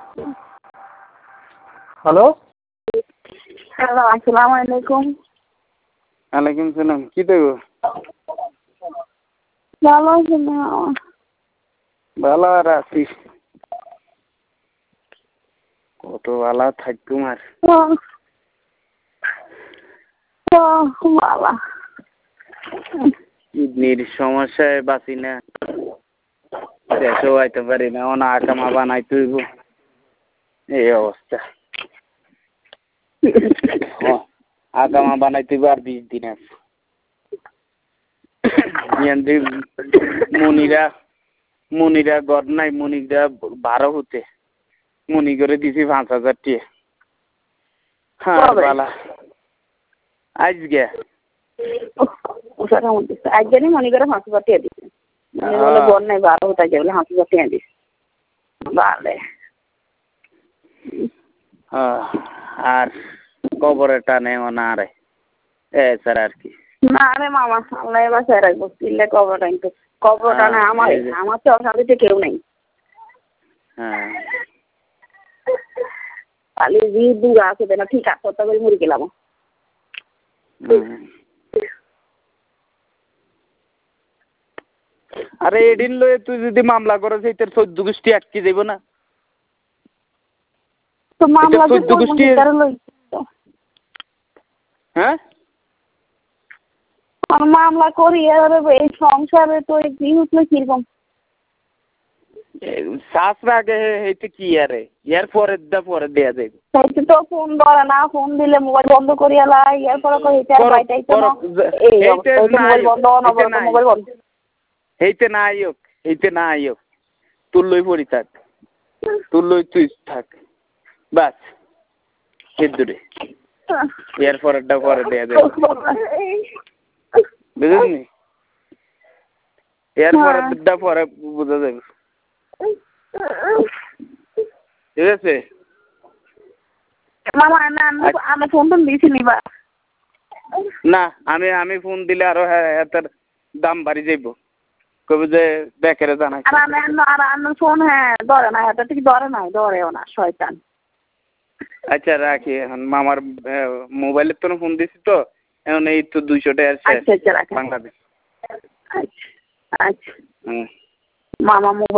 Hello, hello, আসসালামু আলাইকুম। ওয়ালাইকুম সালাম। কি দেব? ভালো আছেন না? ভালো আর আছি। কত ভালো থাকুম আর। ভালো। কিডনির সমস্যায় বাঁচি না, দেশেও আইতে পারি না, অনা আকামা বানাইতে হইব, এই অবস্থা। আকামা বানাইতে হইব আর 20 দিন আছে। মনিরা গড় নাই, মনিরা 12 হতে মনি করে দিছি 5,000 টিয়া। হ্যাঁ বালা আজকে একজনই মনে করে 5,000 টাকা দিচ্ছে। বলে বল নাই 12 হতে বলে 5,000 টাকা দিচ্ছে। ভালো। আর কবরে টানে না রে, এছাড়া আর কি না রে মামা, আল্লাহ বাসায় রাখবো। কিনলে কবর টানতে, কবর টানে আমার তো অশান্তিতে কেউ নেই। খালি দূর আছে না, ঠিক আছে তবে মরে গেলাম। আরে এদিন লয়ে তুই যদি মামলা করস এই তোর 14 গোষ্ঠী আটকে যাইব না? তো মামলা 14 গোষ্ঠী। হ্যাঁ, মামলা করি এই সংসারে তো কি হচ্ছে কিরকম শাস্ত্র আগে হইতে কি আরে ইয়ার পরে দেয়া যাইব। তো ফোন ধরে না, ফোন দিলে মোবাইল বন্ধ করিয়া লাই, ইয়ার পরে মোবাইল বন্ধ মোবাইল বন্ধ হইতে না আইওক তোর লই পড়ি থাক, তোর লই তুই থাক, বাস এর দূরে। ইয়ার পরেরটা পরে দেয়া যাইব, বুঝলি? এর পরেরটা পরে বোঝা যাবে, ঠিক আছে? মামা আমি ফোন টোন দিয়েছি নিবা না, আমি ফোন দিলে আরো এটার দাম বাড়ি যাইব, কবে যে বেকারে জানাই। আর ফোন হ্যাঁ ধরে না, এটা ঠিক ধরেও না শয়তান। আচ্ছা রাখি এখন, মামার মোবাইলের তো ফোন দিছি তো এখন, এই তো 200 টাকা শেষ বাংলাদেশ। আচ্ছা মামা মোবাইল